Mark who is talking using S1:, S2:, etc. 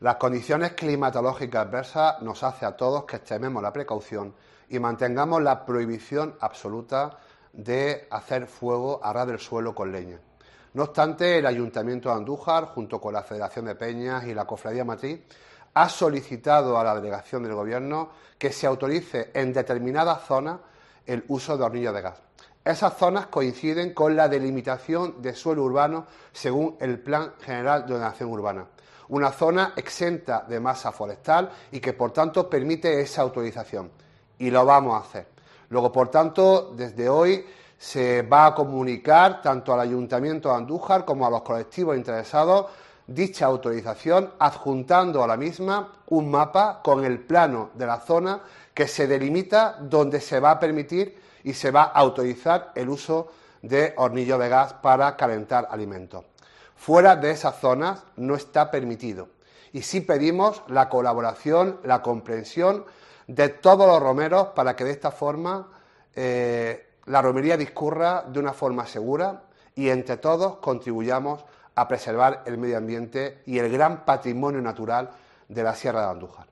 S1: Las condiciones climatológicas adversas nos hacen a todos que extrememos la precaución y mantengamos la prohibición absoluta de hacer fuego a ras del suelo con leña. No obstante, el Ayuntamiento de Andújar, junto con la Federación de Peñas y la Cofradía Matriz, ha solicitado a la delegación del Gobierno que se autorice en determinadas zonas el uso de hornillos de gas. Esas zonas coinciden con la delimitación de suelo urbano según el Plan General de Ordenación Urbana. Una zona exenta de masa forestal y que, por tanto, permite esa autorización. Y lo vamos a hacer. Luego, por tanto, desde hoy se va a comunicar tanto al Ayuntamiento de Andújar como a los colectivos interesados dicha autorización, adjuntando a la misma un mapa con el plano de la zona que se delimita donde se va a permitir y se va a autorizar el uso de hornillos de gas para calentar alimentos. Fuera de esas zonas no está permitido y sí pedimos la colaboración, la comprensión de todos los romeros para que de esta forma la romería discurra de una forma segura y entre todos contribuyamos a preservar el medio ambiente y el gran patrimonio natural de la Sierra de Andújar.